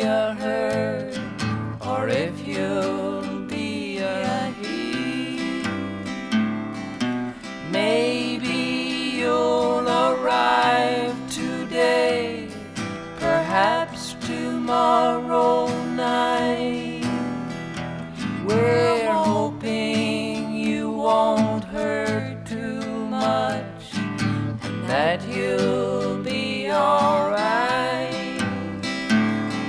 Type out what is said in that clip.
a her, or if you'll be a he. Maybe you'll arrive today, perhaps tomorrow.